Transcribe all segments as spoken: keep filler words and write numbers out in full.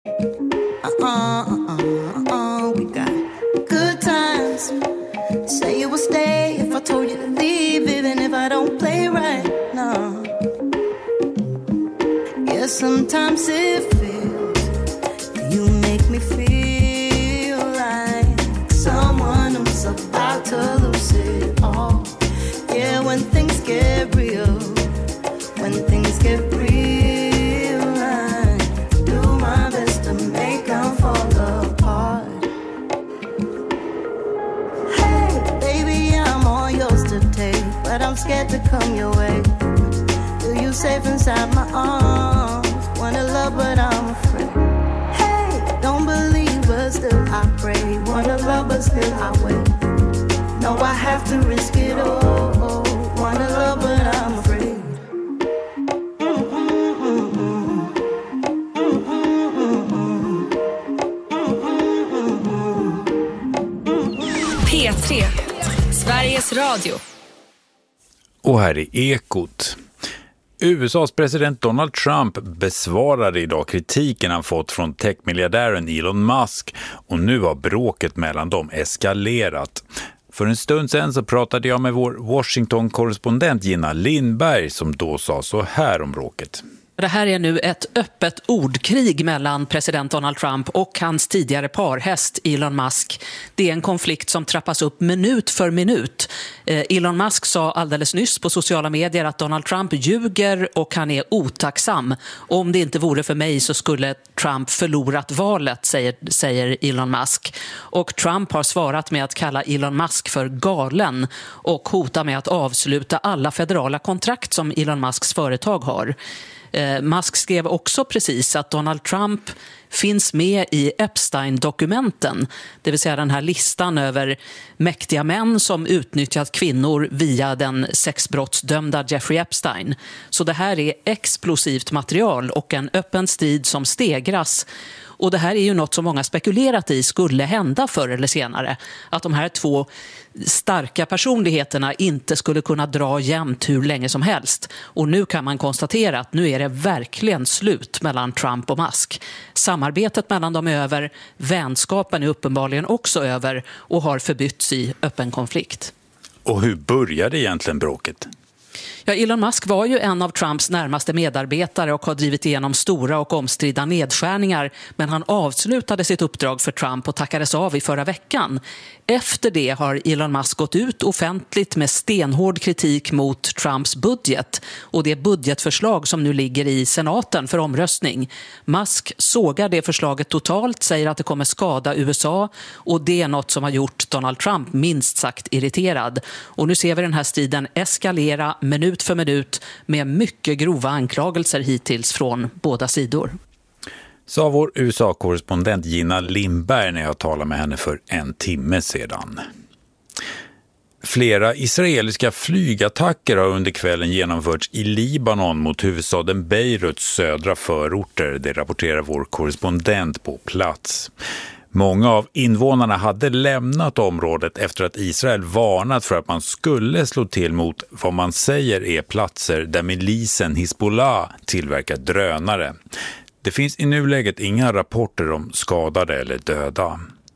Uh-uh, uh-uh, uh-uh, we got good times. Say you will stay if I told you to leave, even if I don't play right, no. Yeah, sometimes it feels you make me feel like someone who's about to lose it all. Yeah, when things get real, when things get real, I do my best to make them fall apart. Hey, baby, I'm all yours to take, but I'm scared to come your way. Feel you safe inside my arms, wanna love but I'm afraid. Hey, don't believe but still I pray, wanna love but still I wait. No, I have to risk it all, wanna love but I'm afraid. P tre, Sveriges Radio. Och här är Ekot. U S A:s president Donald Trump besvarade idag kritiken han fått från techmiljardären Elon Musk, och nu har bråket mellan dem eskalerat. För en stund sedan så pratade jag med vår Washington-korrespondent Gina Lindberg, som då sa så här om bråket. Det här är nu ett öppet ordkrig mellan president Donald Trump och hans tidigare parhäst Elon Musk. Det är en konflikt som trappas upp minut för minut. Eh, Elon Musk sa alldeles nyss på sociala medier att Donald Trump ljuger och han är otacksam. Om det inte vore för mig så skulle Trump förlorat valet, säger, säger Elon Musk. Och Trump har svarat med att kalla Elon Musk för galen och hotar med att avsluta alla federala kontrakt som Elon Musks företag har. Musk skrev också precis att Donald Trump finns med i Epstein-dokumenten, det vill säga den här listan över mäktiga män som utnyttjat kvinnor via den sexbrottsdömda Jeffrey Epstein. Så det här är explosivt material och en öppen strid som stegras. Och det här är ju något som många spekulerat i skulle hända förr eller senare. Att de här två starka personligheterna inte skulle kunna dra jämnt hur länge som helst. Och nu kan man konstatera att nu är det verkligen slut mellan Trump och Musk. Samarbetet mellan dem är över, vänskapen är uppenbarligen också över och har förbytts i öppen konflikt. Och hur började egentligen bråket? Ja, Elon Musk var ju en av Trumps närmaste medarbetare och har drivit igenom stora och omstridda nedskärningar, men han avslutade sitt uppdrag för Trump och tackades av i förra veckan. Efter det har Elon Musk gått ut offentligt med stenhård kritik mot Trumps budget och det budgetförslag som nu ligger i senaten för omröstning. Musk sågar det förslaget totalt, säger att det kommer skada U S A, och det är något som har gjort Donald Trump minst sagt irriterad. Och nu ser vi den här striden eskalera minut för minut med mycket grova anklagelser hittills från båda sidor. Sa vår U S A-korrespondent Gina Lindberg när jag talade med henne för en timme sedan. Flera israeliska flygattacker har under kvällen genomförts i Libanon mot huvudstaden Beiruts södra förorter. Det rapporterar vår korrespondent på plats. Många av invånarna hade lämnat området efter att Israel varnat för att man skulle slå till mot vad man säger är platser där milisen Hezbollah tillverkar drönare. Det finns i nuläget inga rapporter om skadade eller döda.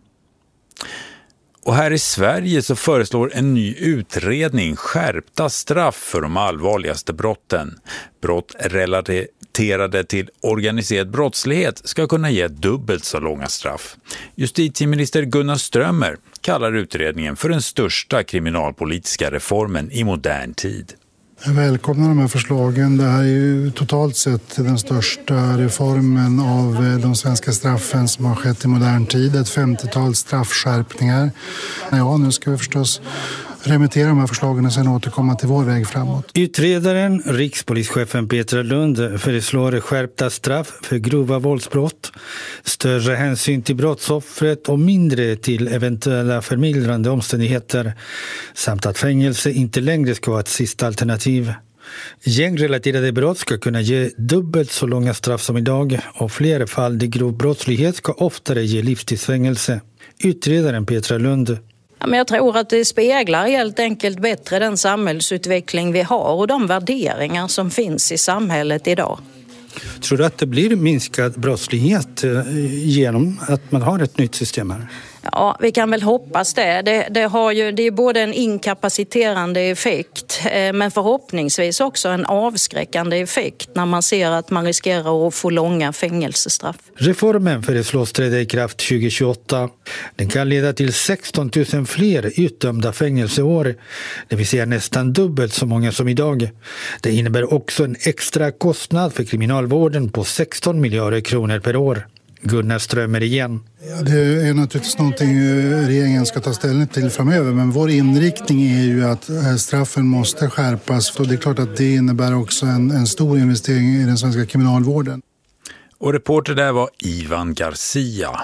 Och här i Sverige så föreslår en ny utredning skärpta straff för de allvarligaste brotten. Brott relaterade till organiserad brottslighet ska kunna ge dubbelt så långa straff. Justitieminister Gunnar Strömmer kallar utredningen för den största kriminalpolitiska reformen i modern tid. Jag välkomnar de här förslagen. Det här är ju totalt sett den största reformen av de svenska straffen som har skett i modern tid. Ett femtiotal straffskärpningar. Ja, nu ska vi förstås remittera de här förslagen och sen återkomma till vår väg framåt. Utredaren, rikspolischefen Petra Lund, föreslår skärpta straff för grova våldsbrott, större hänsyn till brottsoffret och mindre till eventuella förmildrande omständigheter, samt att fängelse inte längre ska vara ett sista alternativ. Gängrelaterade brott ska kunna ge dubbelt så långa straff som idag, och flera fall där grov brottslighet ska oftare ge livstidsfängelse. Utredaren Petra Lund. Ja, men jag tror att det speglar helt enkelt bättre den samhällsutveckling vi har och de värderingar som finns i samhället idag. Tror du att det blir minskad brottslighet genom att man har ett nytt system här? Ja, vi kan väl hoppas det. Det, det, har ju, det är både en inkapaciterande effekt men förhoppningsvis också en avskräckande effekt när man ser att man riskerar att få långa fängelsestraff. Reformen föreslås träda i kraft tjugo tjugoåtta. Den kan leda till sexton tusen fler utdömda fängelseår, det vill säga nästan dubbelt så många som idag. Det innebär också en extra kostnad för kriminalvården på sexton miljarder kronor per år. Gunnar Strömmer igen. Ja, det är naturligtvis någonting regeringen ska ta ställning till framöver, men vår inriktning är ju att straffen måste skärpas och det är klart att det innebär också en, en stor investering i den svenska kriminalvården. Och reporter där var Ivan Garcia.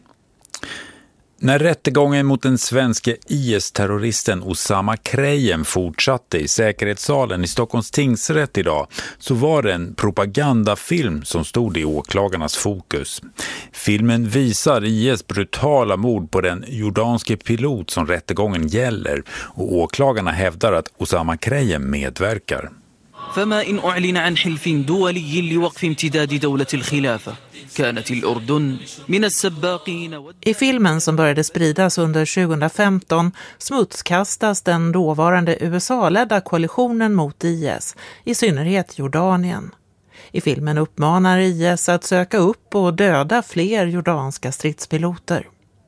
När rättegången mot den svenska I S-terroristen Osama Krayem fortsatte i säkerhetssalen i Stockholms tingsrätt idag så var det en propagandafilm som stod i åklagarnas fokus. Filmen visar I S brutala mord på den jordanske pilot som rättegången gäller och åklagarna hävdar att Osama Krayem medverkar. فما إن أعلن عن حلف دولي لوقف امتداد دولة الخلافة كانت الأردن من السباقين. I filmen som började spridas under tjugohundrafemton smutskastas den dåvarande U S A-ledda koalitionen mot I S, i synnerhet Jordanien. I filmen uppmanar I S att söka upp och döda fler jordanska stridspiloter.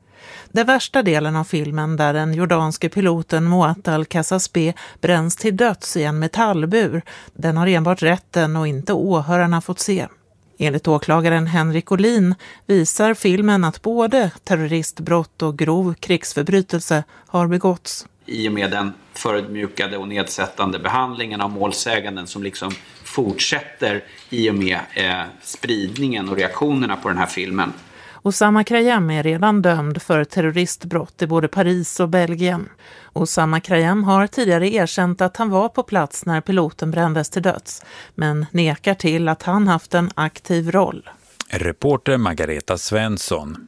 Den värsta delen av filmen där den jordanske piloten Moat al-Kasasbe bränns till döds i en metallbur, den har enbart rätten och inte åhörarna fått se. Enligt åklagaren Henrik Olin visar filmen att både terroristbrott och grov krigsförbrytelse har begåtts. I och med den förödmjukade och nedsättande behandlingen av målsäganden som liksom fortsätter i och med eh, spridningen och reaktionerna på den här filmen. Osama Krayem är redan dömd för terroristbrott i både Paris och Belgien. Osama Krayem har tidigare erkänt att han var på plats när piloten brändes till döds, men nekar till att han haft en aktiv roll. Reporter Margareta Svensson.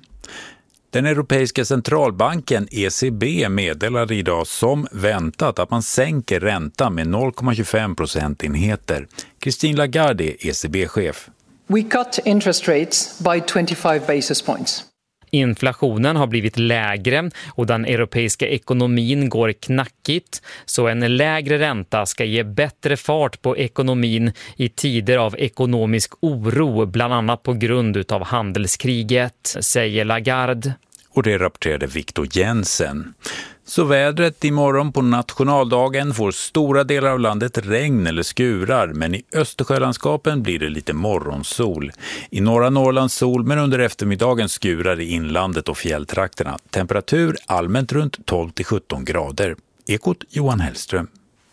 Den europeiska centralbanken E C B meddelade idag som väntat att man sänker räntan med noll komma tjugofem procentenheter. Christine Lagarde, E C B-chef. We cut interest rates by twenty-five basis points. Inflationen har blivit lägre och den europeiska ekonomin går knackigt, så en lägre ränta ska ge bättre fart på ekonomin i tider av ekonomisk oro, bland annat på grund av handelskriget, säger Lagarde. Och det rapporterade Victor Jensen. Så vädret imorgon på nationaldagen får stora delar av landet regn eller skurar, men i Östersjölandskapen blir det lite morgonsol. I norra Norrland sol, men under eftermiddagen skurar i inlandet och fjälltrakterna. Temperatur allmänt runt tolv till sjutton grader. Ekot Johan Hellström.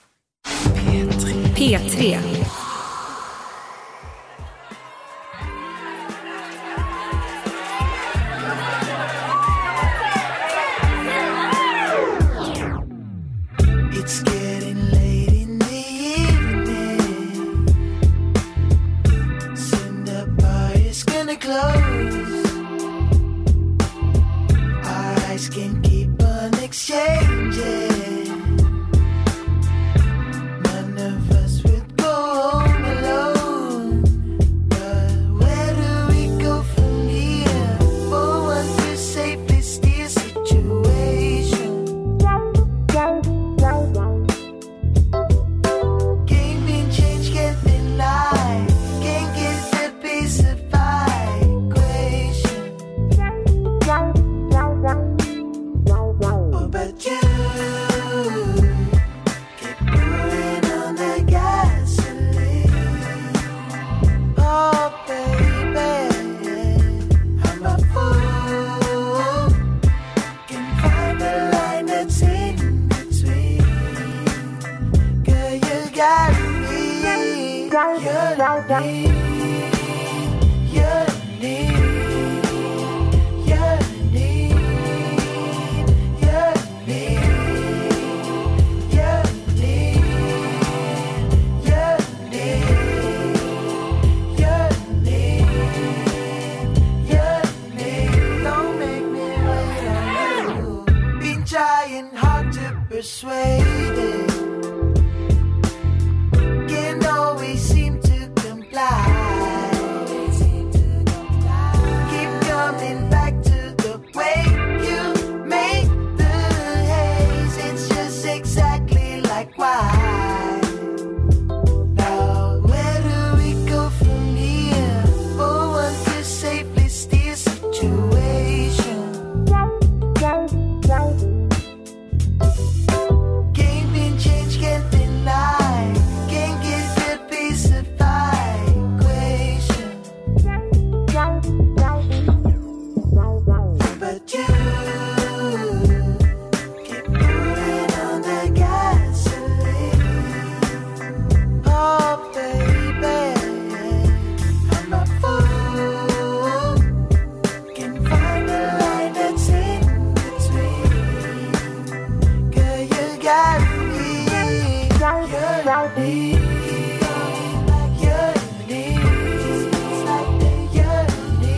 P tre. It's getting late in the evening. Soon the bar is gonna close. Our eyes can keep on exchanging. None of us would go home alone. But where do we go from here? For one to safely steer situation. Persuaded, can always seem to comply. situation. Game been changed, can't deny. Can't get the piece of pie equation. But you keep putting on the gasoline. Oh baby, I'm a fool. Can find a line that's in between. Girl, you got me. You're me. You're me. It's like that you're me.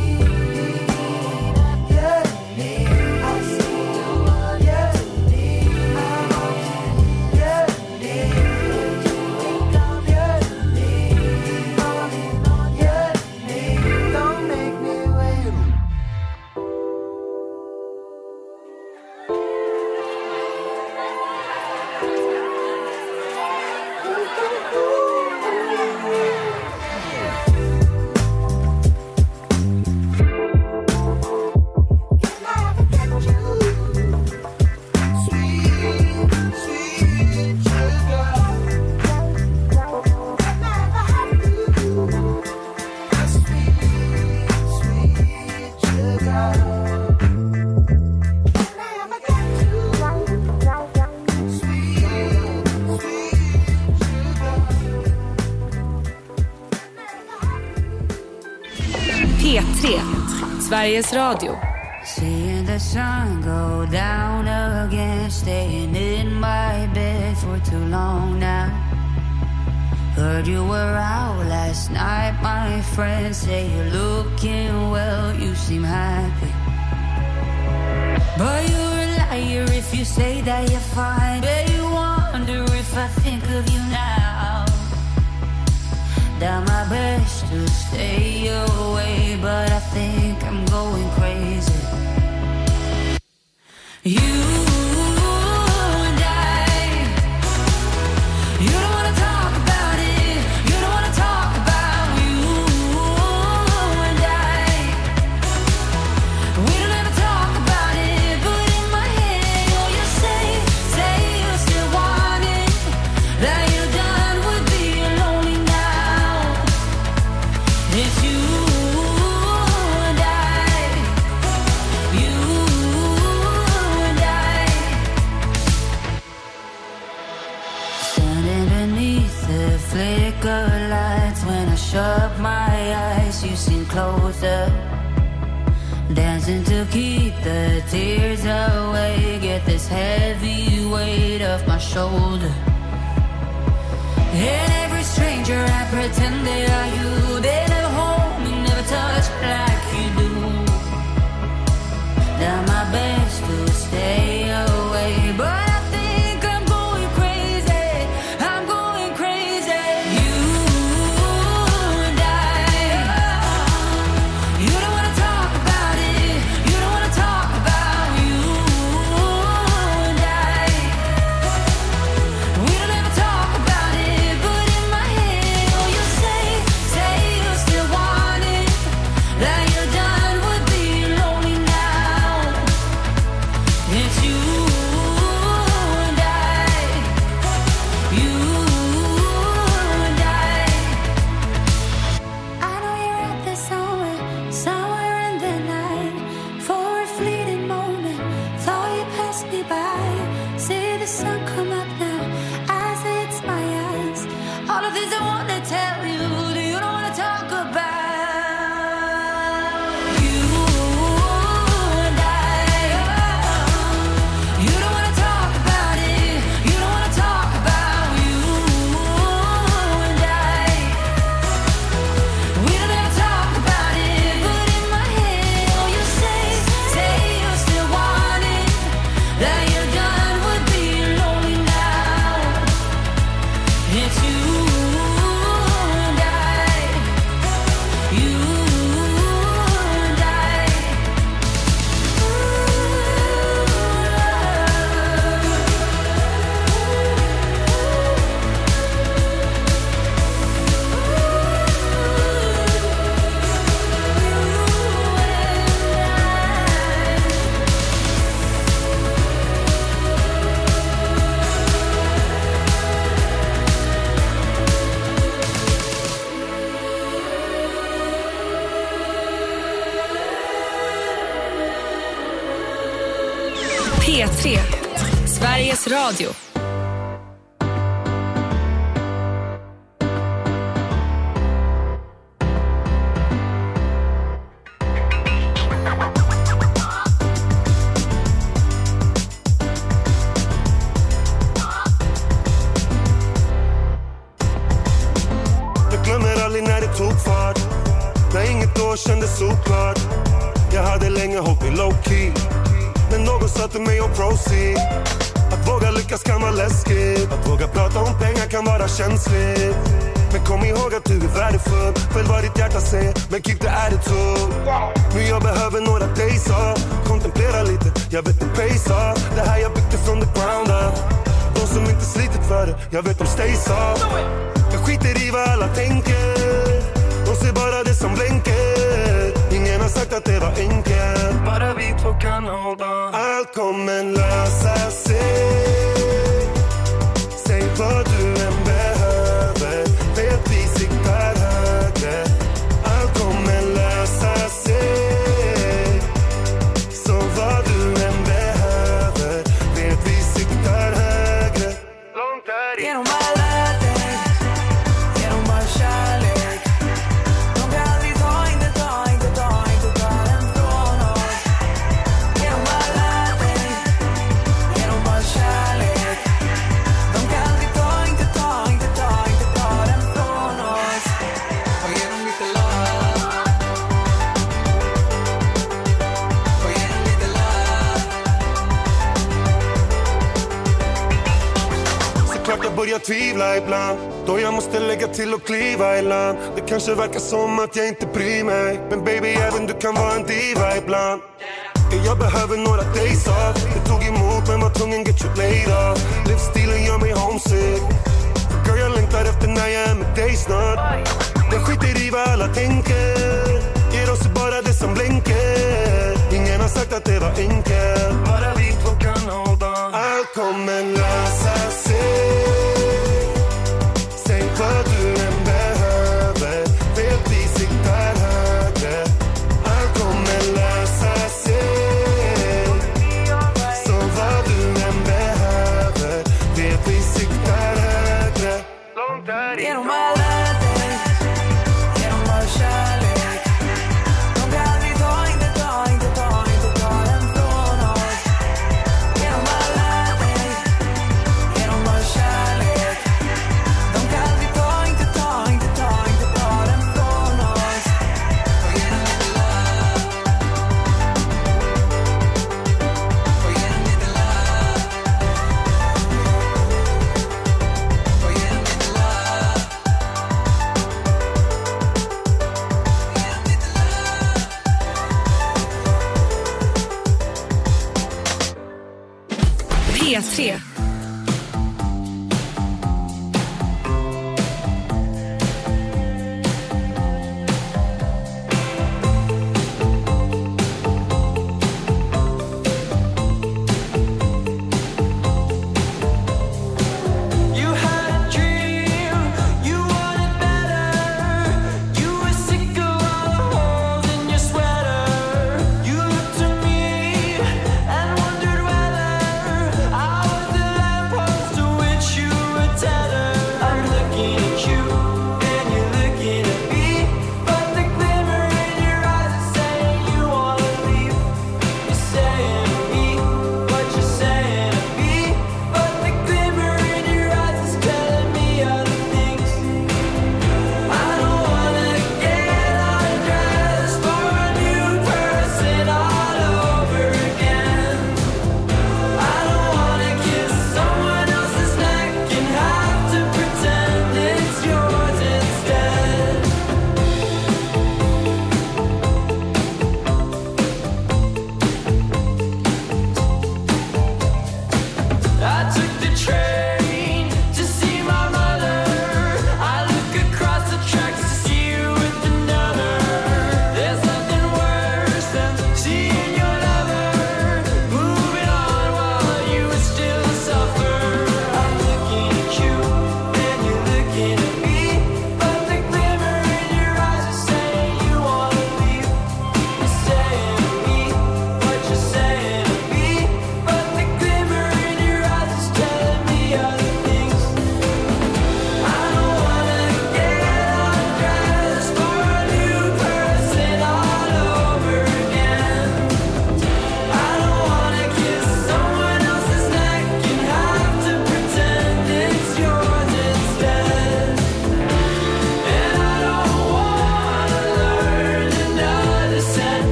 You're me. I see you all. You're me. I want you. You're me. You ain't gone. You're me. You're me. Don't make me wait. P tre, Sveriges Radio. Seeing the sun go down again, staying in my bed for too long now. Heard you were out last night, my friend. Say you're looking well, you seem happy. But you're a liar if you say that you're fine. Bet you wonder if I think of you now. Done my best to stay away, but I think I'm going crazy. You and I, you don't wanna talk about it. You don't wanna talk about you and I. We don't ever talk about it, but in my head, oh, you say, say you still want it. That you're done with being lonely now. It's you and I, you and I. Standing beneath the flicker lights, when I shut my eyes, you seem closer. Dancing to keep the tears away, get this heavy weight off my shoulder. And every stranger I pretend they are you. They never hold me, never touch like you do. Done my best to stay away, but I think I'm going crazy. I'm going crazy. You and I, you don't wanna talk about it. You don't wanna talk about you and I. We don't ever talk about it, but in my head, oh, you say, say P tre, Sveriges Radio. Jag glömmer aldrig när det tog fart, när inget då kändes såklart. Jag hade länge hållit mig low key, men någon sa till mig om proceed. Att våga lyckas kan vara läskigt, att våga prata om pengar kan vara känsligt. Men kom ihåg att du är värdefull, följ vad ditt hjärta säger, men keep the attitude. Nu jag behöver några days off, kontemplera lite, jag vet det pays off. Det här jag byggde från the ground up. De som inte slitit för det, jag vet de stays off. Jag skiter i vad alla tänker, de ser bara det som blänker. Ingen har sagt att det var enkelt, bara vi två kan hålla. Allt kommer lösa sig, säg vad du än behöver, vet vi siktar högre. Allt kommer lösa sig, så vad du än behöver, vet vi siktar högre. Långt här i genom alla dig, genom all kärlek. De kan aldrig ta, inte ta, inte ta, inte ta den från oss. Genom alla dig, genom all kärlek. De kan aldrig ta, inte ta, inte ta, inte ta den från oss. Och genom lite love, och genom lite love. Såklart jag börjar tvivla ibland, då jag måste lägga till och kliva i land. Det kanske verkar som att jag inte bryr mig, men baby även du kan vara en diva ibland. Jag behöver några days off, det tog emot men var tvungen get you laid off. Livsstilen gör mig homesick, girl jag längtar efter när jag är med dig snart. Jag skiter i vad alla tänker, ger oss bara det som blänker. Ingen har sagt att det var enkelt, bara vi två kan hålla. Allt kommer lösa sig, säg vad du än behöver, vet vi siktar högre. Allt kommer lösa sig, så vad du än behöver, vet vi siktar högre. Långt här genom alla dig, genom all kärlek. De kan aldrig ta, inte ta, inte ta, inte ta den från oss. Genom alla dig, genom all kärlek. De kan aldrig ta, inte ta, inte ta, inte ta den från oss. Och genom lite love, och genom lite love, och genom lite love. P tre. You had a dream, you wanted better. You were sick of all the holes in your sweater. You looked to me and wondered whether I was the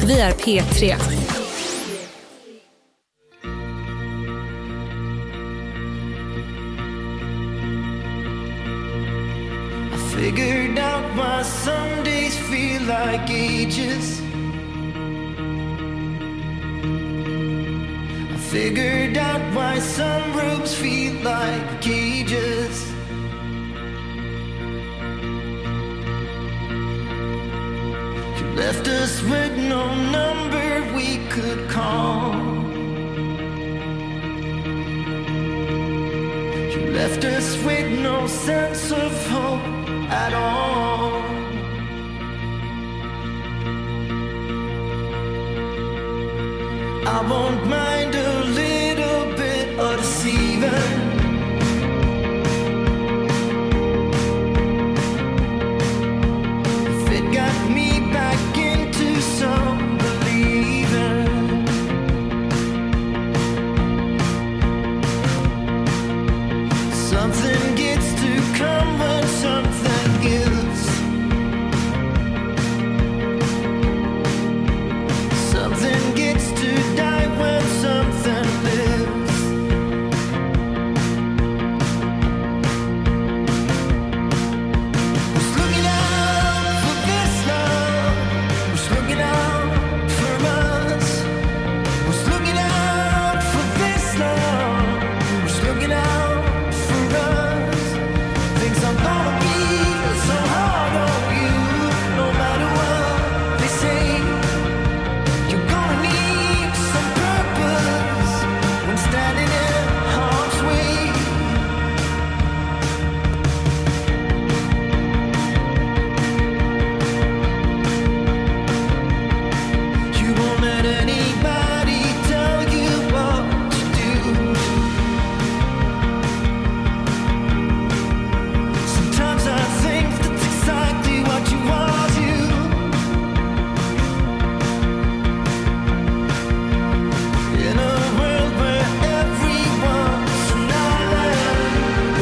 Vi är P tre. Figured out why some days feel like ages. I figured out why some rooms feel like cages. You left us with no number we could call. You left us with no sense of hope at all. I won't mind a little bit of deceiving. If it got me back into some believing. Something gets to come when something gives. Something gets to die when something lives. Who's looking out for this love? Who's looking out for us? Who's looking out for this love? Who's looking out for us? Things are gonna be so hard on you, no matter what they say. You're gonna need some purpose when standing in harm's way. You won't let anybody tell you what to do. Sometimes I think that's exactly what you want to. In a world where everyone's an island,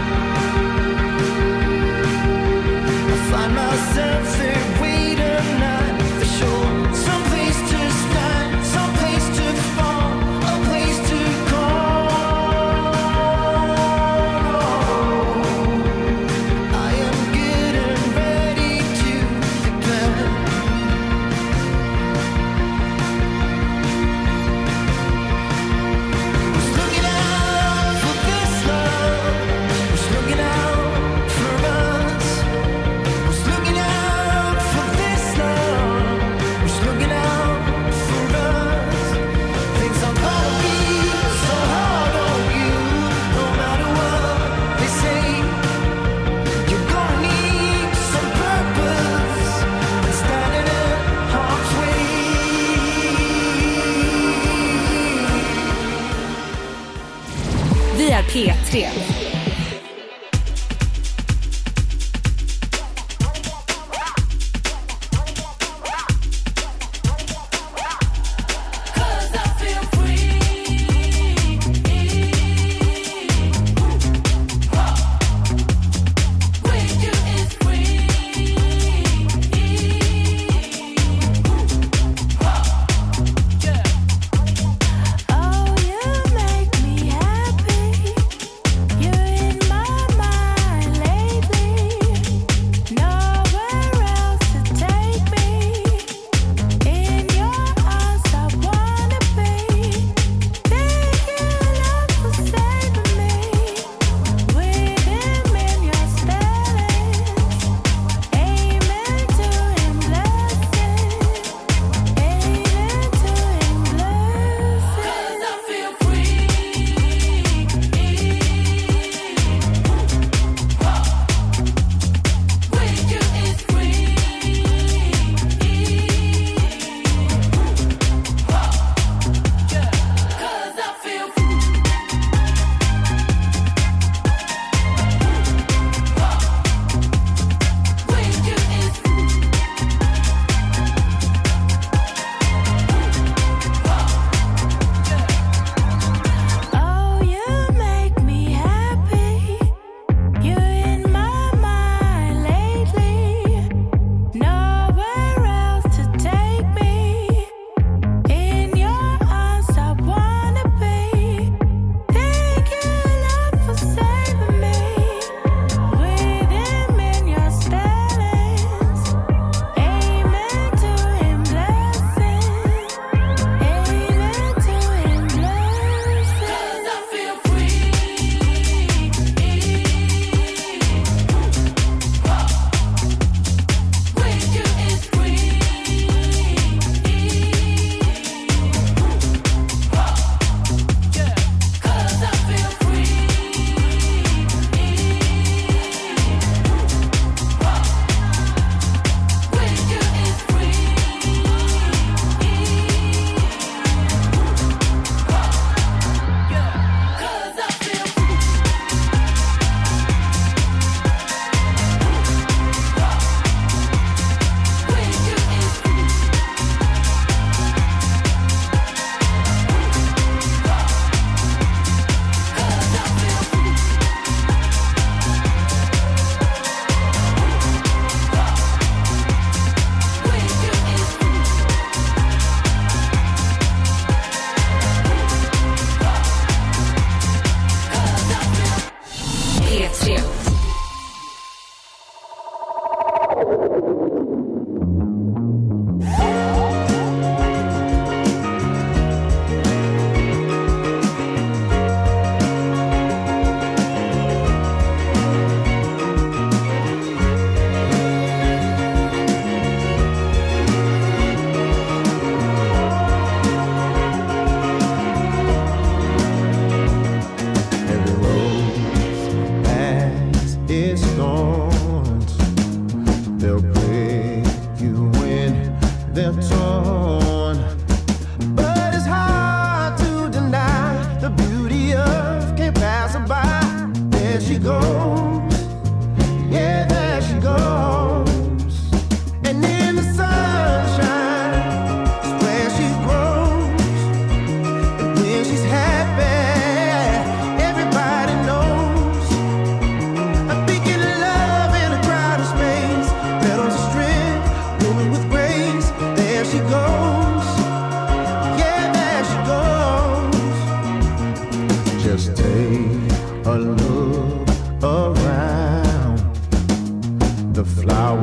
I find myself there waiting at the shore. Some place to stand, some place to fall, a place to call. I am getting ready to declare. Who's looking out for this love? Who's looking out for us? Who's looking out for this love? Who's looking out for us? Things are gonna be so hard on you, no matter what they say. You're gonna need some purpose when standing in harm's way. Vi är P tre. Oh, you make me happy. You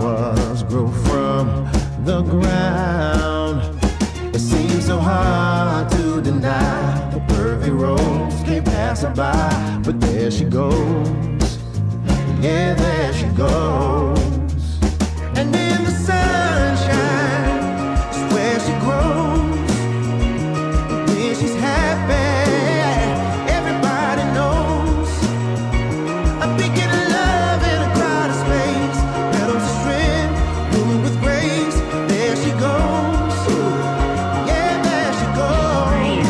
flowers grow from the ground. It seems so hard to deny the perfect rose can't pass her by, but there she goes, yeah, there she goes. And in the sunshine is where she grows. When she's happy, everybody knows. A beacon of love in a crowded space, petals of strength, moving with grace. There she goes, yeah, there she goes.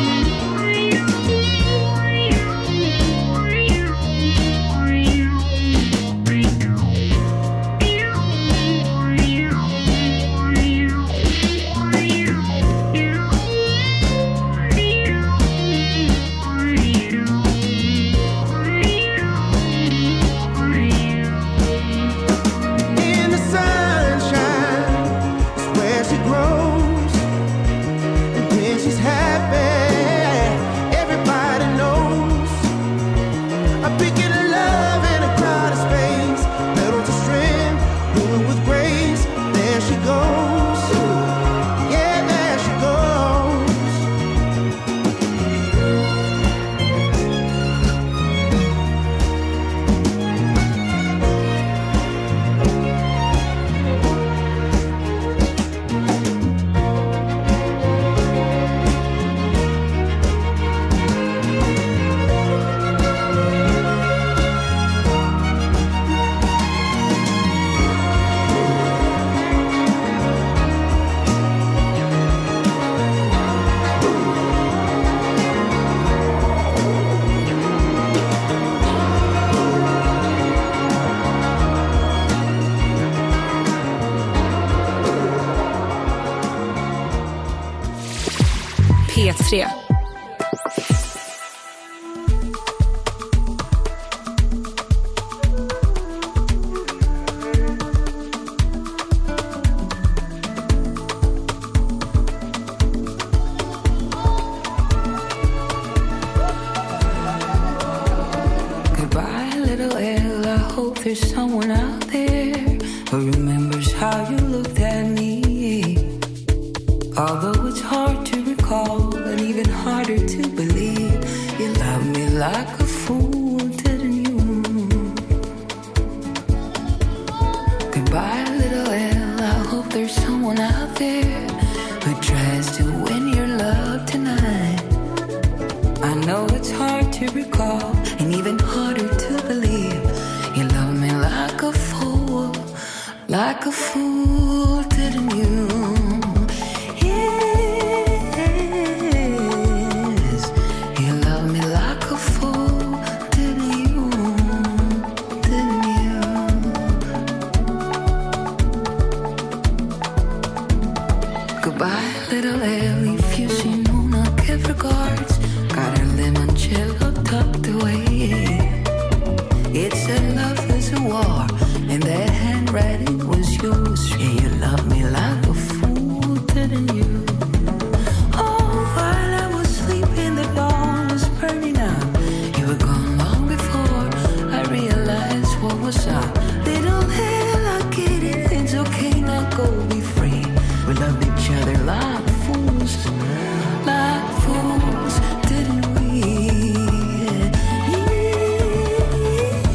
In the sunshine is where she grows. And when she's happy, everybody knows. A beacon of love in a crowded space, petals of strength, moving with grace. There she goes, yeah, there she goes. P tre. Goodbye, little Elle. I hope there's someone out there who remembers how you looked at me. Although it's hard to recall and even harder to believe, you love me like a fool, didn't you? Goodbye, little Elle. I hope there's someone out there who tries to win your love tonight. I know it's hard to recall and even harder to believe, you love me like a fool, like a fool, didn't you? Yes, you love me like a fool, didn't you? Didn't you? Goodbye, little Elle. If you see Mona, give regards. Got her limoncello tucked away. It said love is a war, and that handwriting was yours. Yeah, you love me like a fool, didn't you? Oh, while I was sleeping, the dawn was burning up. You were gone long before I realized what was up. Little Elle, I get it, it's okay, now go be free. We loved each other like fools, like fools, didn't we?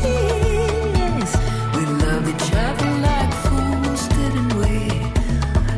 Yes, we loved each other like fools, didn't we?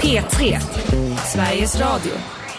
P tre, Sveriges Radio.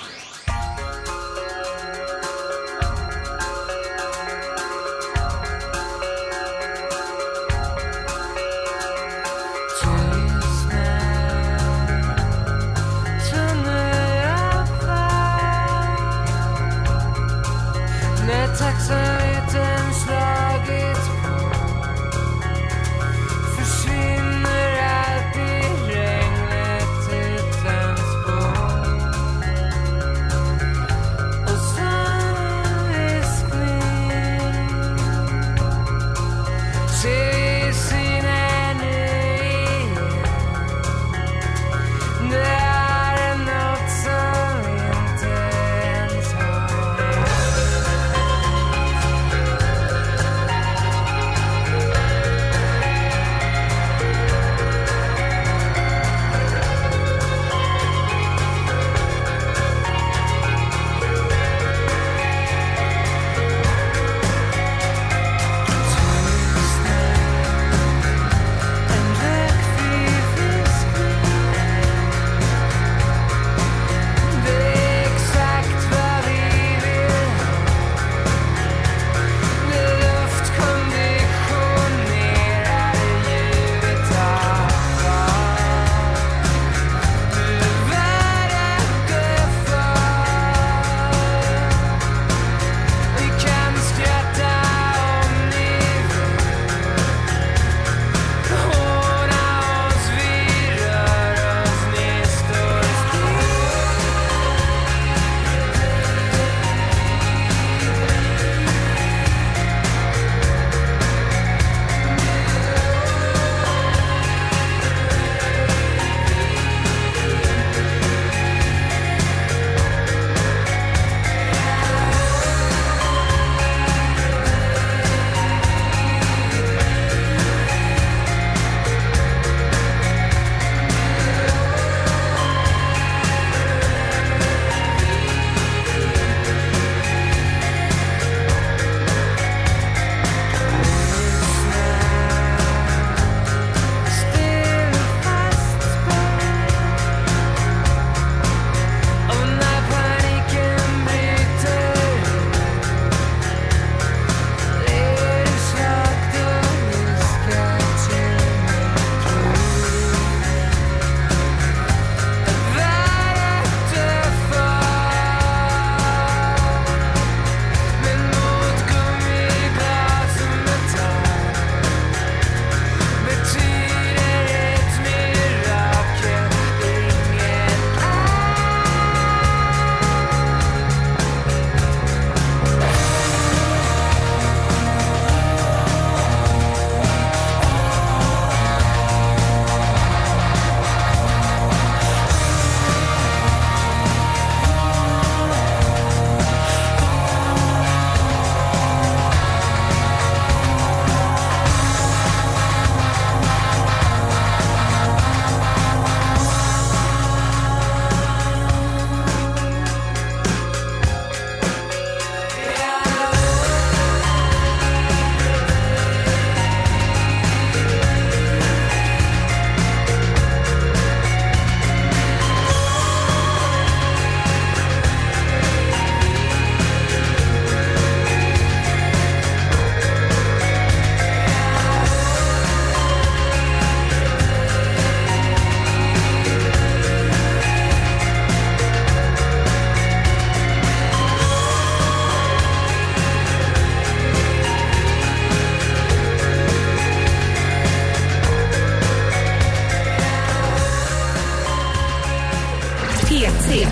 P tre,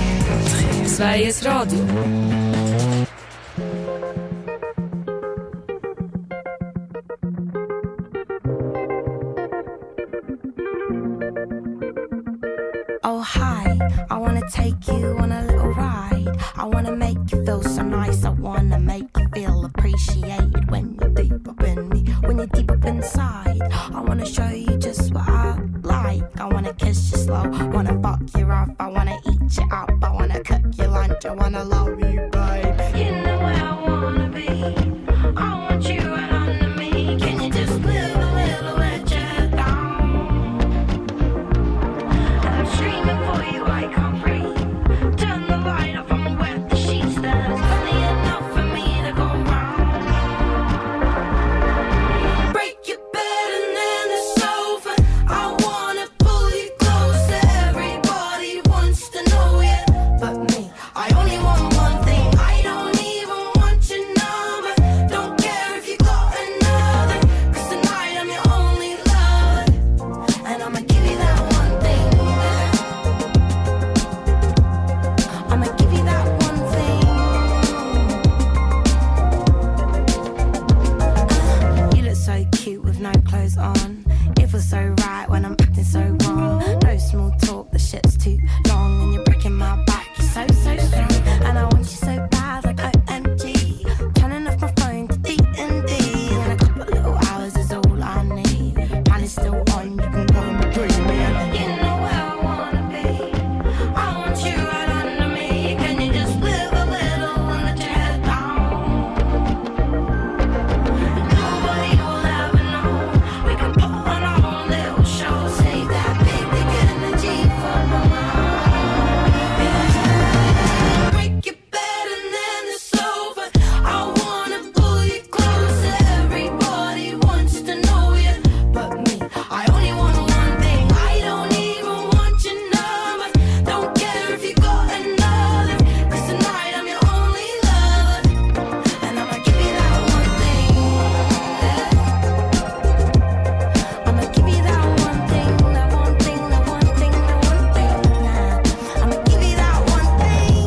Sveriges Radio. Oh hi, I wanna take you on a little ride. I wanna make you feel so nice. I wanna make you feel appreciated when you're deep up in me, when you're deep up inside. I wanna show you just what I like. I wanna kiss you slow, wanna fuck you rough. I wanna eat you up, I wanna cook you lunch. I wanna love you, babe. You know where I wanna be. I want you right under me. Can you just live a little bit down? I'm streaming. feels so right when I'm acting so wrong. No small talk, the shit's too long, and you're breaking my back. You're so, so strong, and I want you so bad, like O M G. Turning off my phone to D and D, and a couple little hours is all I need. Plan is still on, you can go and breathe me. You know where I wanna be. I want you right under me. Can you just live a little and let your head down? Nobody will ever know. We can put on our own little show. Save that big, big energy for my mind. Break your bed and then it's over. I wanna pull you closer. Everybody wants to know you, but me, I only want one thing. I don't even want your number. Don't care if you got another, 'cause tonight I'm your only lover, and I'ma give you that one thing. I'ma give you that one thing, that one thing, that one thing, that one thing. I'ma give you that one thing.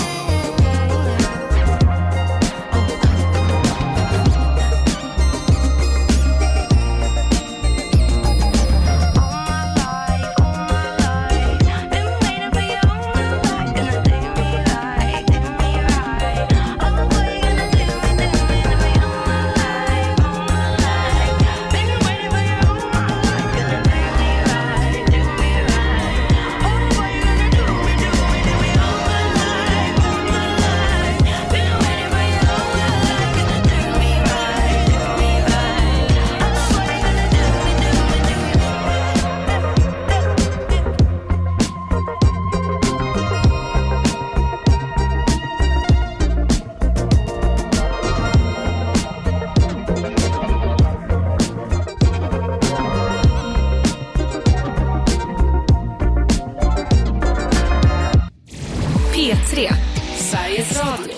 P tre, Sveriges Radio.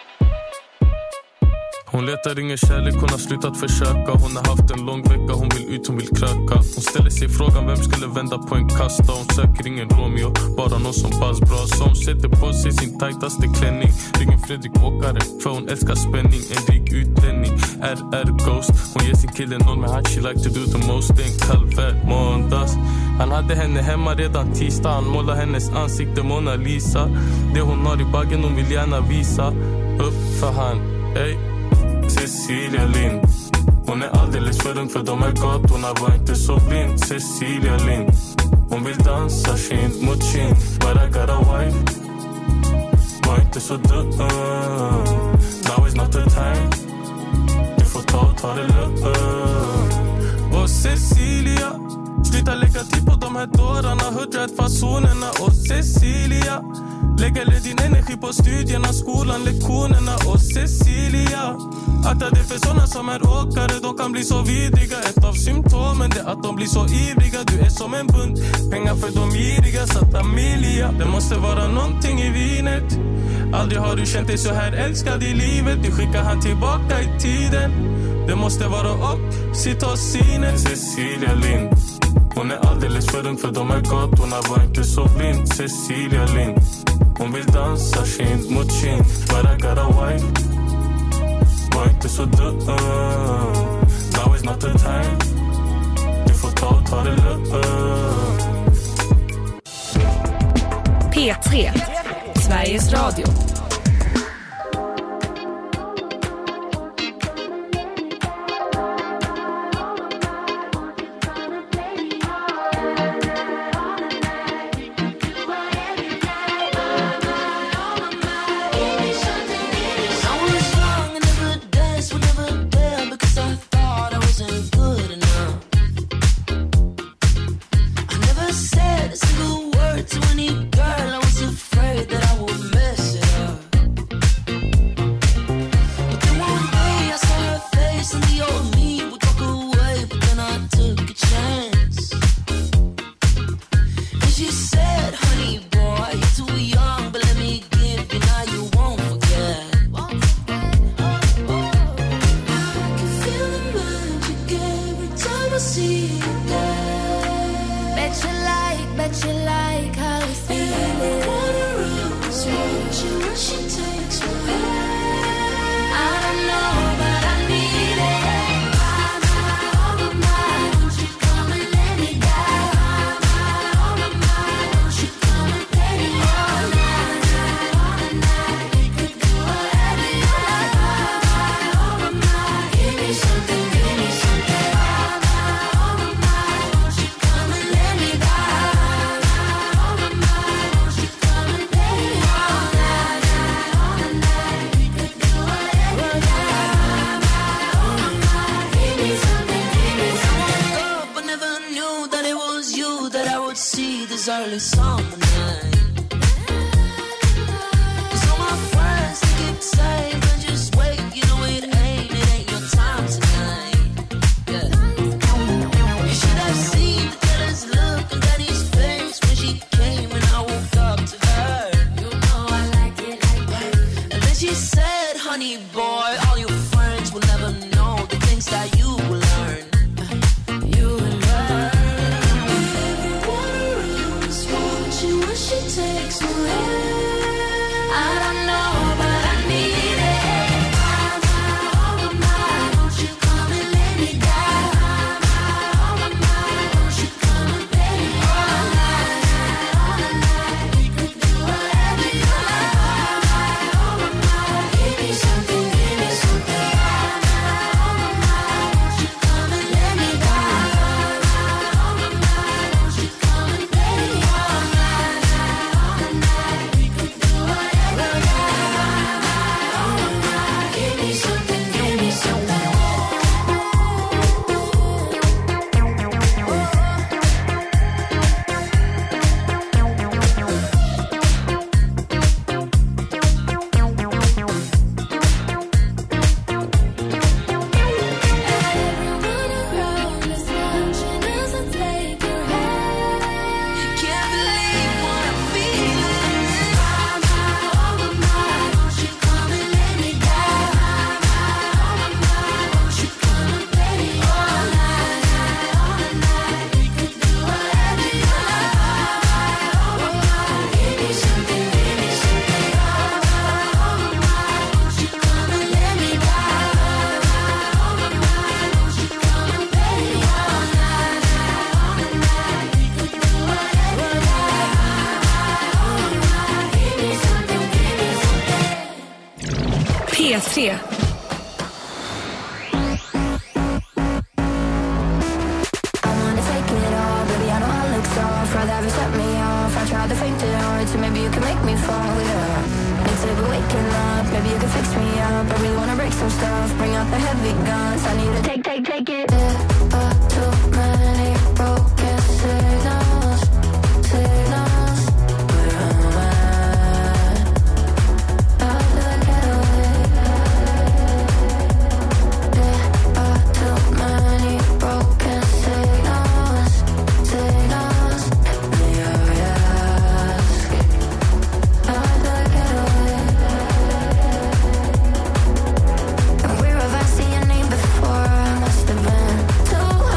Hon letar ingen kärlek, hon har slutat försöka. Hon har haft en lång vecka, hon vill ut, hon vill kröka. Hon ställer sig frågan, vem skulle vända på en kasta? Hon söker ingen Romeo, bara någon som pass bra. Så hon sätter på sig sin tajtaste klänning. Ringer Fredrik Åkare, för hon älskar spänning. En rik utlänning, R R Ghost. Hon ger sin kille någon med han, she like to do the most. En kall måndags. Han hade henne hemma redan tisdag. Han målar hennes ansikte Mona Lisa. Det hon har i baggen hon vill gärna visa upp för han, ey. Cecilia Lind. Hon är alldeles för ung för de här gatorna, var inte så blind. Cecilia Lind. Hon vill dansa kind mot kind, but I got a wife. Var inte så dum. Now is not the time. Du får ta och ta det lugnt. Och Cecilia, sluta lägga tid på de här dårarna, huddrat fasonerna. Och Cecilia, lägg eller din energi på studierna, skolan, lektionerna. Och Cecilia, akta dig för såna som är åkare, de kan bli så vidriga. Ett av symptomen är att de blir så ivriga. Du är som en bunt pengar för de giriga, satt Amelia. Det måste vara någonting i vinet. Aldrig har du känt dig så här älskad i livet. Du skickar han tillbaka i tiden. Det måste vara oxytocinet. Cecilia Lind. Hon är alldeles för ung för de här gatorna, var inte så blind. Cecilia Lind. Hon vill dansa kind mot kind, but I got a wife. Var inte så dum. Now is not the time. Du får ta och ta det lugnt. P tre, Sveriges Radio. Said a single word to any girl, I was afraid that I would mess it up. knew that it was you that I would see this early summer night. Cause all my friends they keep saying, "Don't just wait, you know it ain't, it ain't your time tonight." Yeah. You should have seen the jealous look on Danny's face when she came and I woke up to her. You know I like it like that. And then she said, "Honey boy, all your friends will never know the things that you will learn." You will learn. She takes away. I don't know, but I need it. My, my, oh my, won't you come and lay me down? My, my, oh my, won't you come and lay me all night, all night. We could do whatever you like. My, oh my, give me something, give me something. My, oh my, won't you come and lay me down? My, oh my, won't you come and lay me all night. P tre. We're a vast C N A before I must have been too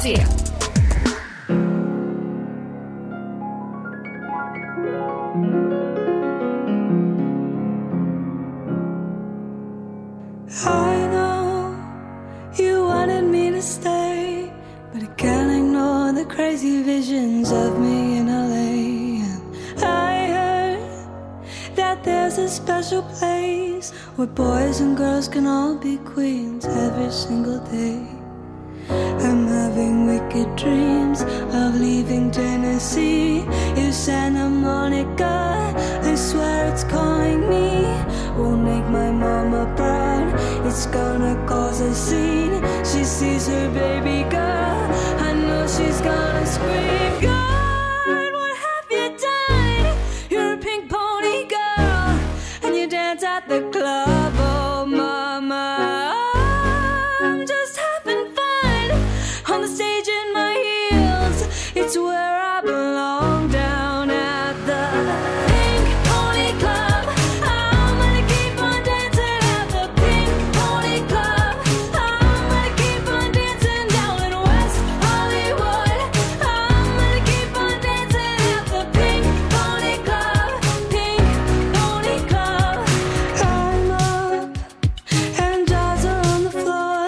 tre. I know you wanted me to stay, but I can't ignore the crazy visions of me in L A. And I heard that there's a special place where boys and girls can all be queens every single day. I'm having wicked dreams of leaving Tennessee. If Santa Monica, I swear it's calling me. Won't make my mama proud, it's gonna cause a scene. She sees her baby girl, I know she's gonna scream. God, what have you done? You're a pink pony girl, and you dance at the club. Oh mama, I'm just having fun on the stage in my heels. It's where I belong, down at the Pink Pony Club. I'm gonna keep on dancing at the Pink Pony Club. I'm gonna keep on dancing down in West Hollywood. I'm gonna keep on dancing at the Pink Pony Club. Pink Pony Club. I'm up and dolls are on the floor.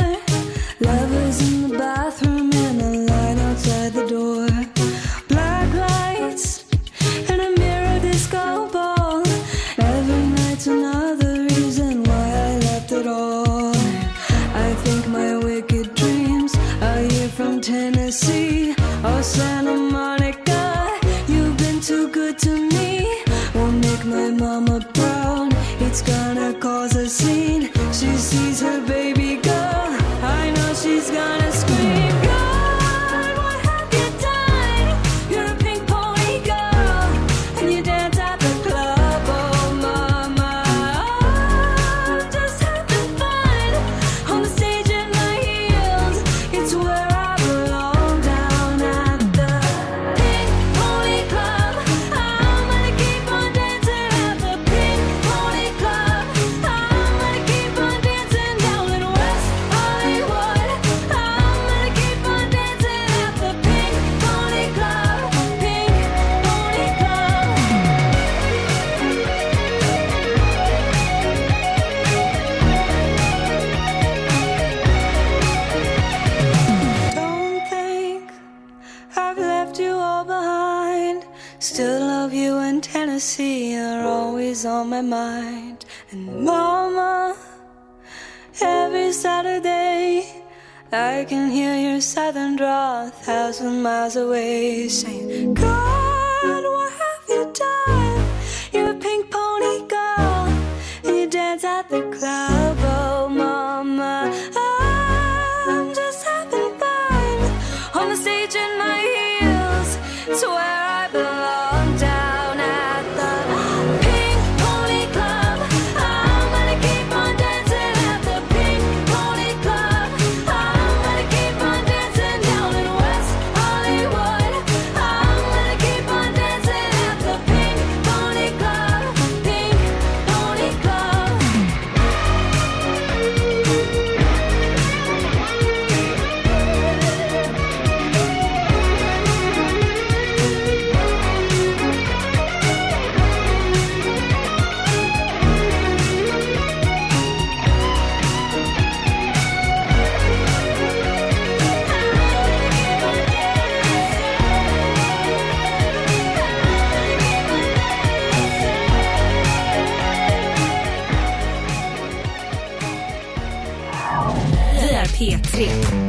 Lovers in the bathroom and a line outside the door. Black lights and a mirror disco ball. Every night's another reason why I left it all. I think my wicked dreams are here from Tennessee or Santa Monica. You've been too good to me. Won't make my mama proud. It's gonna cause a scene. She sees her baby girl, I know she's gonna scream. God, what have you done? You're a pink pony girl, and you dance at the club. Oh mama, I'm just having fun on the stage in my heels. It's where I belong, down at the Pink Pony Club. I'm gonna keep on dancing at the Pink Pony Club. I'm gonna keep on dancing down in West Hollywood. I'm gonna keep on dancing at the Pink Pony Club. Pink Pony Club. Don't think I've left you all behind. Still love you in Tennessee, you're always on my mind. And mama, every Saturday I can hear your southern drawl a thousand miles away, saying, God, what have you done? You're a pink pony girl, and you dance at the club. Oh mama, I'm just having fun on the stage in my heels. It's where I belong, down at the Pink Pony Club. I'm gonna keep on dancing at the Pink Pony Club. I'm gonna keep on dancing down in West Hollywood. I'm gonna keep on dancing at the Pink Pony Club. Pink Pony Club. Vi är P tre.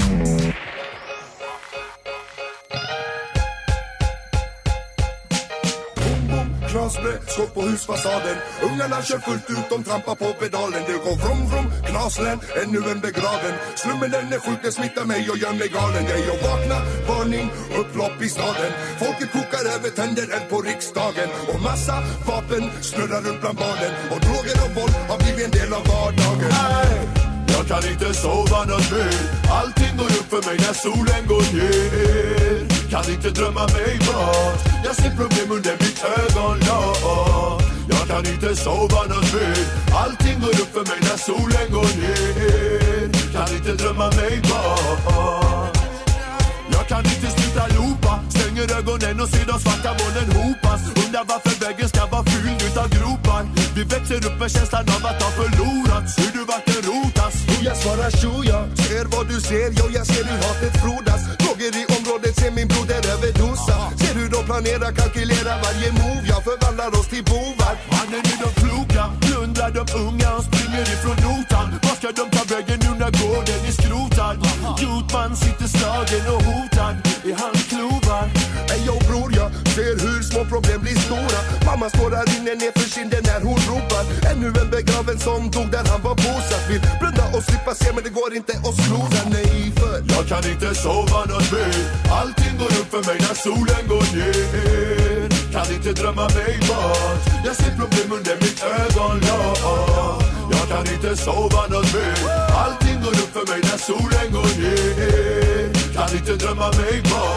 Knasblö, skott på husfasaden. Ungarna kör fullt ut, de trampar på pedalen. Det går vrom vrom, knaslän, ännu en begraven. Slummen den är sjuk, det smittar mig och gör mig galen. Det är jag vakna, varning, upplopp i staden. Folket kokar över, tänder eld på riksdagen. Och massa vapen snurrar runt bland barnen. Och droger och våld har blivit en del av vardagen. Nej, jag kan inte sova något mer. Allting går upp för mig när solen går ner. Kan inte drömma mig bort. Jag ser problem under mitt ögonlock. Jag kan inte sova något mer. Allting går upp för mig när solen går ner. Kan inte drömma mig bort. Jag kan inte sluta loopa. Stänger ögonen och ser de svarta molnen hopas. Undrar varför väggen ska vara fylld utav gropar. Vi växer upp med känslan av att ha förlorat. Hur du vatten rotas. Och jag svarar tjo, jag ser vad du ser. Jo, jag ser hur hatet frodas. Droger i området, ser min broder överdosa. Ser hur de planerar, kalkylerar varje move. Jag förvandlar oss till bovar. Mannen är de kloka, plundrar de unga och springer ifrån notan. Vad ska de ta vägen nu när gården är skrotad? Gjutman sitter slagen och hotad i handklovar. Ey yo bror, jag ser hur små problem blir stora. Mamma står där inne nerför kinden när hon ropar. Ännu en begraven som dog där han var bosatt. Vill blunda och slippa se men det går inte att sloda. Nej för jag kan inte sova något mer. Allting går upp för mig när solen går ner. Kan inte drömma mig bort. Jag ser problem under mitt ögonlock. Jag kan inte sova något mer. Allting går upp för mig när solen går ner. Kan inte drömma mig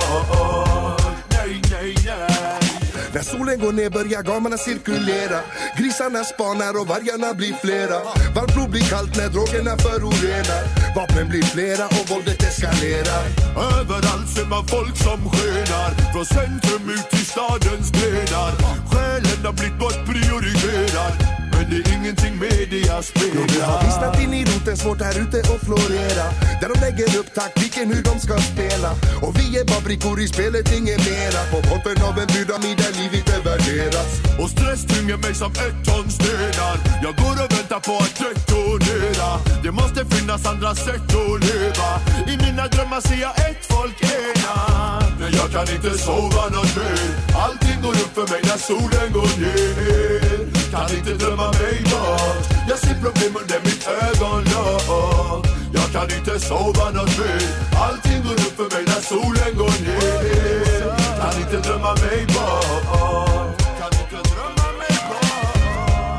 bort. Nej, nej, nej. När solen går ner börjar gamarna cirkulera. Grisarna spanar och vargarna blir flera. Varmt blod blir kallt när drogerna förorenar. Vapnen blir flera och våldet eskalerar. Överallt ser man folk som skenar. Från centrum ut till stadens grenar. Själen har blivit bortprioriterad. Men det är ingenting media spelar. Vi har vissnat in i roten, svårt här ute och florera. Där de lägger upp taktiken hur de ska spela. Och vi är bara brickor i spelet, inget mera. På botten av en pyramid där livet är värderat. Och stress tynger mig som ett ton stenar. Jag går och väntar på att detonera. Det måste finnas andra sätt att leva. I mina drömmar ser jag ett folk ena. Men jag kan inte sova något mer. Allting går upp för mig när solen går ner. Kan inte drömma mig bort. Jag ser problem under mitt ögonlock. Jag kan inte sova något mer. Allting går upp för mig när solen går ner. Kan inte drömma mig bort. Kan inte drömma mig bort.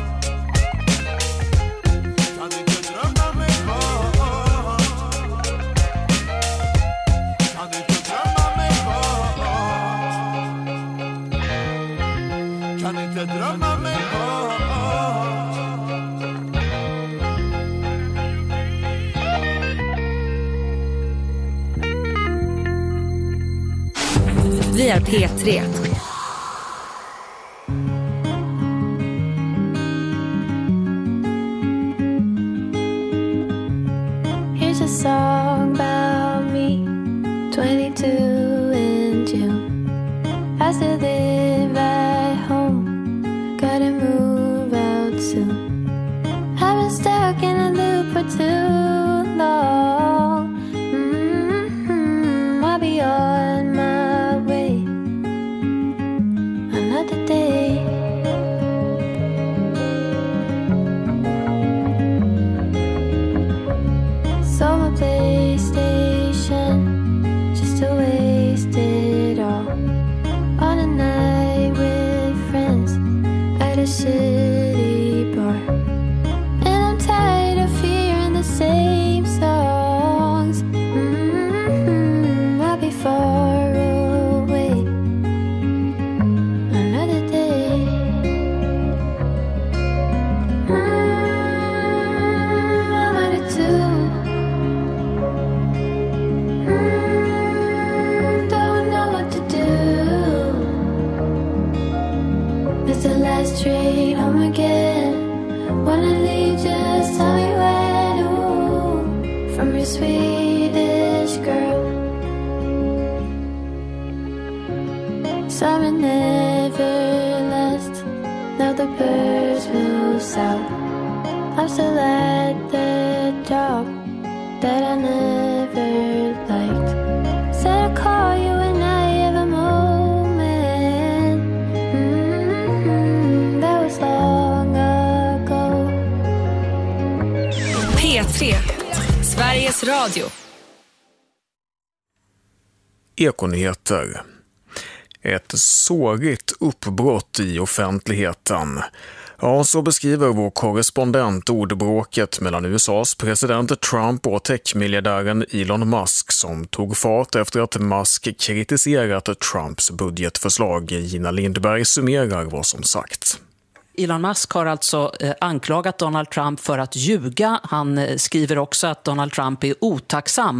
Kan inte drömma mig bort. Kan inte drömma mig bort. Kan inte drömma mig bort. Vi är P tre. Here's a song about me, twenty-two in June. I still live at home, gotta move out soon. I've been stuck in a loop for too long. Mm-hmm. I'll be on my way another day. So my PlayStation just to waste it all on a night with friends at a city bar. And I'm tired of hearing the same songs. Mm-hmm. I'll be far away another day. Mm, I'm out of tune. Mm, don't know what to do. It's the last train home again. Wanna leave, just tell me when. Ooh, from your Swedish girl. Summer never lasts. Now the birds will south. I'm still at the job that I never liked. Said I'll call you when I have a moment. Mm-hmm. That was long ago. P tre. Sveriges Radio. Ekonyheter. Ett sårigt uppbrott i offentligheten. Ja, så beskriver vår korrespondent ordbråket mellan U S A:s president Trump och techmiljardären Elon Musk som tog fart efter att Musk kritiserat Trumps budgetförslag. Gina Lindberg summerar vad som sagt. Elon Musk har alltså eh, anklagat Donald Trump för att ljuga. Han eh, skriver också att Donald Trump är otacksam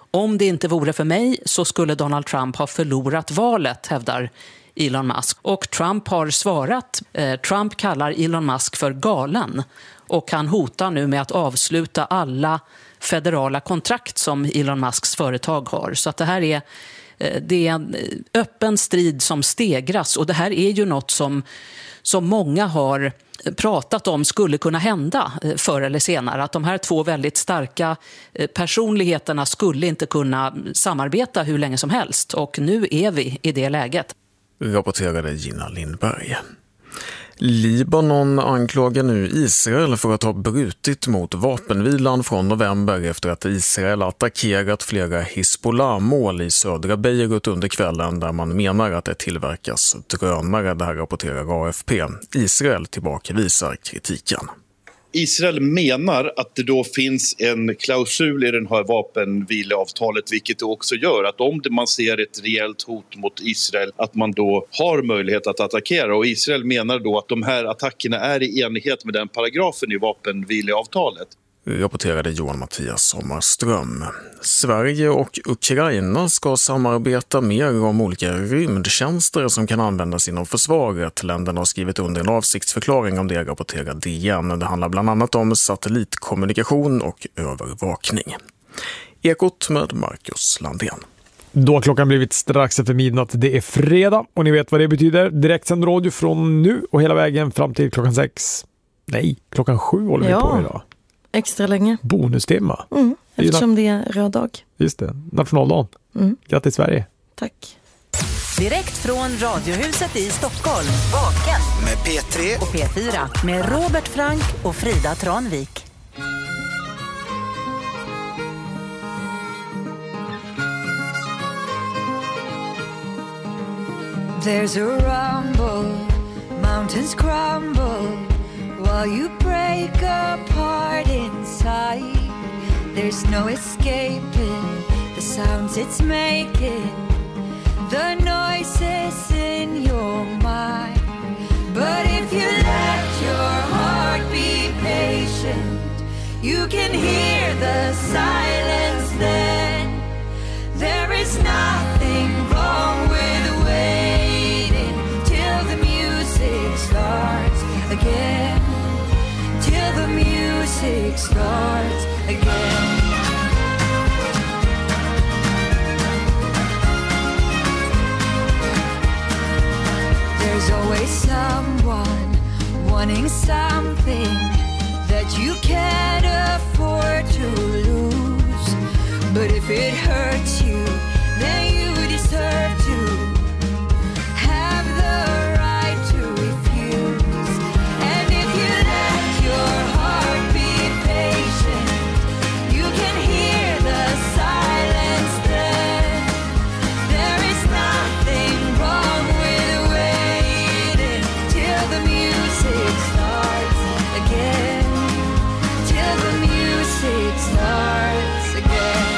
Om det inte vore för mig så skulle Donald Trump ha förlorat valet, hävdar Elon Musk. Och Trump har svarat. Eh, Trump kallar Elon Musk för galen och han hotar nu med att avsluta alla federala kontrakt som Elon Musks företag har. Så att det här är, eh, det är en öppen strid som stegras och det här är ju något som, som många har pratat om skulle kunna hända förr eller senare. Att de här två väldigt starka personligheterna skulle inte kunna samarbeta hur länge som helst. Och nu är vi i det läget. Rapporterade Gina Lindberg. Libanon anklagar nu Israel för att ha brutit mot vapenvilan från november efter att Israel attackerat flera Hizbollah-mål i södra Beirut under kvällen där man menar att det tillverkas drönare. Det här rapporterar A F P. Israel tillbakavisar kritiken. Israel menar att det då finns en klausul i det här vapenvileavtalet, vilket det också gör att om man ser ett rejält hot mot Israel att man då har möjlighet att attackera. Och Israel menar då att de här attackerna är i enlighet med den paragrafen i vapenvileavtalet. Rapporterade Johan Mattias Sommarström. Sverige och Ukraina ska samarbeta mer om olika rymdtjänster som kan användas inom försvaret. Länderna har skrivit under en avsiktsförklaring om det, rapporterar D N. Det handlar bland annat om satellitkommunikation och övervakning. Ekot med Marcus Landén. Då har klockan blivit strax efter midnatt. Det är fredag och ni vet vad det betyder. Direktsänd radio från nu och hela vägen fram till klockan sex. Nej, klockan sju håller ja. vi på idag. Extra länge. Bonustema. Mm, eftersom det är röd dag. Just det, nationaldagen. Mm. Grattis Sverige. Tack. Direkt från Radiohuset i Stockholm. Vaken med P tre och P fyra med Robert Frank och Frida Tranvik. There's a rumble, mountains crumble while you break apart inside. There's no escaping the sounds it's making, the noises in your mind. But if you let your heart be patient, you can hear the silence then. There is nothing wrong with waiting till the music starts again. Till the music starts again. There's always someone wanting something that you can't afford to lose. But if it hurts you, then you deserve to have the right to refuse. And if you let your heart be patient, you can hear the silence then. There is nothing wrong with waiting till the music starts again. Till the music starts again.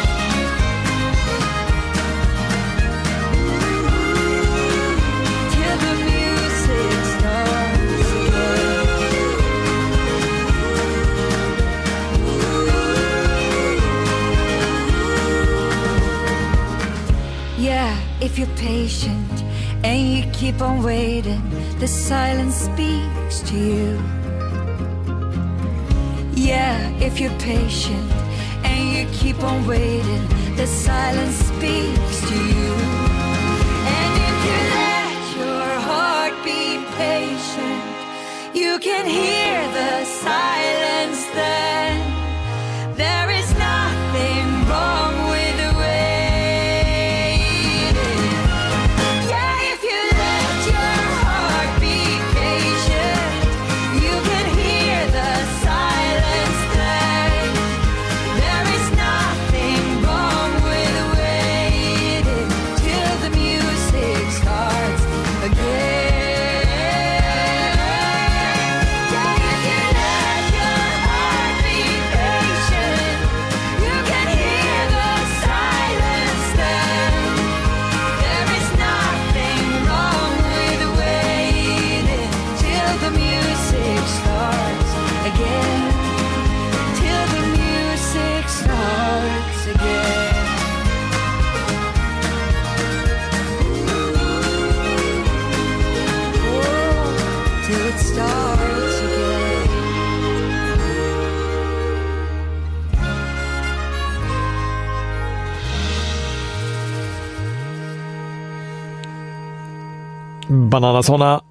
Till the music starts again. Yeah, if you're patient and you keep on waiting, the silence speaks to you. Yeah, if you're patient and you keep on waiting, the silence speaks to you. And if you let your heart be patient, you can hear the silence then. There is nothing wrong with waiting. Yeah, if you let your heart be patient, you can hear the silence then. There is nothing wrong with waiting till the music starts again. Yeah, if you let your heart be Bananasona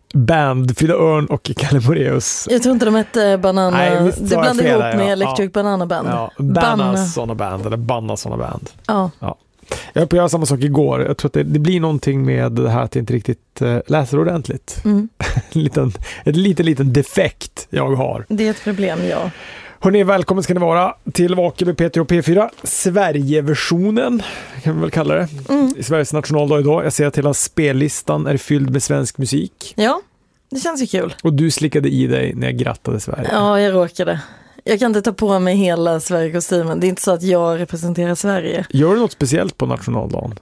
Band, Frida Örn och Kalle Moraeus. Jag tror inte de hette Banana. Nej, det blandade ihop med ja. Electric ja. Banana Band. Ja. Bananasona Band eller Bananasona Band. Ja. ja. Jag höll på att göra samma sak igår. Jag tror att det, det blir någonting med det här att jag inte riktigt uh, läser ordentligt. Mm. en liten, ett liten, liten defekt jag har. Det är ett problem, ja. Hörrni, välkommen ska ni vara till Vaken med Peter och P fyra. Sverigeversionen kan vi väl kalla det. Mm. I Sveriges nationaldag idag. Jag ser att hela spellistan är fylld med svensk musik. Ja, det känns ju kul. Och du slickade i dig när jag grattade Sverige. Ja, jag råkade. Jag kan inte ta på mig hela Sverige-kostymen. Det är inte så att jag representerar Sverige. Gör du något speciellt på nationaldagen?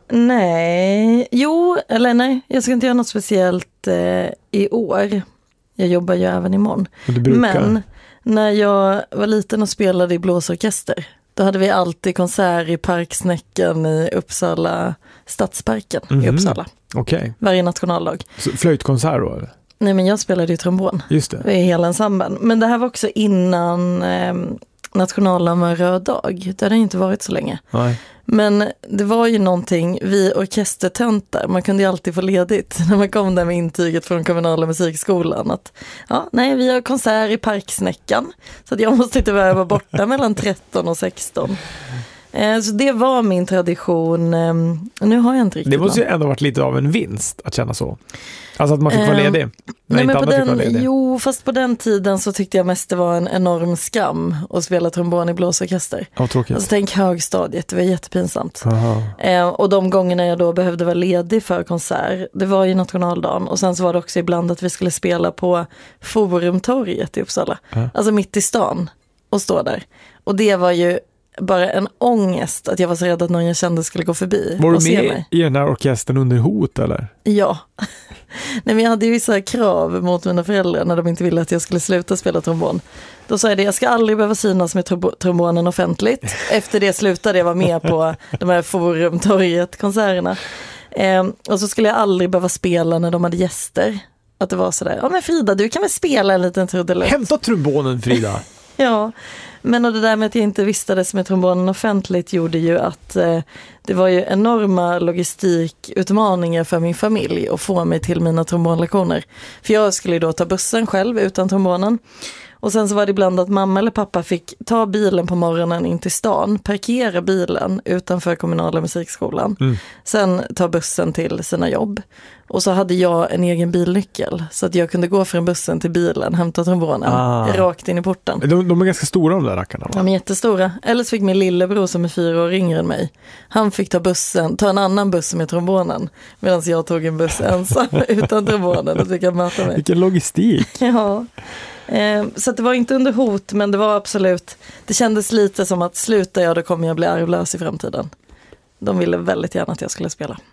Nej, jo, eller nej. Jag ska inte göra något speciellt eh, i år. Jag jobbar ju även imorgon. Du brukar. Men när jag var liten och spelade i blåsorkester, då hade vi alltid konsert i Parksnäcken i Uppsala, Stadsparken mm-hmm. i Uppsala. Okej. Okay. Varje nationaldag. Så flöjtkonsert då eller? Nej, men jag spelade ju trombon. Just det. I hela ensemblen. Men det här var också innan eh, nationaldagen var röd dag. Det hade inte varit så länge. Nej. Men det var ju någonting, vi orkestertöntar, man kunde ju alltid få ledigt när man kom där med intyget från kommunala musikskolan att ja, nej, vi har konsert i Parksnäckan så att jag måste inte vara borta mellan tretton och sexton. Eh, så det var min tradition. Eh, nu har jag inte riktigt. Det måste ju ändå varit lite av en vinst att känna så. Alltså att man fick vara ledig. Eh, nej, men inte på fick vara den, ledig. jo, fast på den tiden så tyckte jag mest det var en enorm skam att spela trombon i blåsorkester. Ja, tråkigt. Alltså tänk högstadiet, det var jättepinsamt. Eh, och de gångerna jag då behövde vara ledig för konsert, det var ju nationaldagen. Och sen så var det också ibland att vi skulle spela på Forumtorget i Uppsala. Ja. Alltså mitt i stan och stå där. Och det var ju bara en ångest att jag var så rädd att någon jag kände skulle gå förbi var och du se med mig. I den här orkestern under hot eller? Ja. Nej, men jag hade ju vissa krav mot mina föräldrar när de inte ville att jag skulle sluta spela trombon. Då sa jag det, jag ska aldrig behöva synas med trom- trombonen offentligt. Efter det slutade jag vara med på de här Forumtorget-konserterna. Eh, och så skulle jag aldrig behöva spela när de hade gäster. Att det var sådär, ja men Frida, du kan väl spela en liten trudelutt. Hämta trombonen, Frida. Ja, men och det där med att jag inte vistades med trombonen offentligt gjorde ju att eh, det var ju enorma logistikutmaningar för min familj att få mig till mina trombonlektioner. För jag skulle ju då ta bussen själv utan trombonen. Och sen så var det ibland att mamma eller pappa fick ta bilen på morgonen in till stan, parkera bilen utanför kommunala musikskolan. Mm. Sen ta bussen till sina jobb. Och så hade jag en egen bilnyckel så att jag kunde gå från bussen till bilen, hämta trombonen, ah. rakt in i porten. De, de är ganska stora de där rackarna, va? De är jättestora. Eller så fick min lillebror som är fyra år yngre än mig. Han fick ta bussen, ta en annan buss med trombonen. Medan jag tog en buss ensam utan trombonen och fick jag möta mig. Vilken logistik. Ja. Eh, så att det var inte under hot, men det var absolut, det kändes lite som att slutar jag då kommer jag bli arvlös i framtiden. De ville väldigt gärna att jag skulle spela.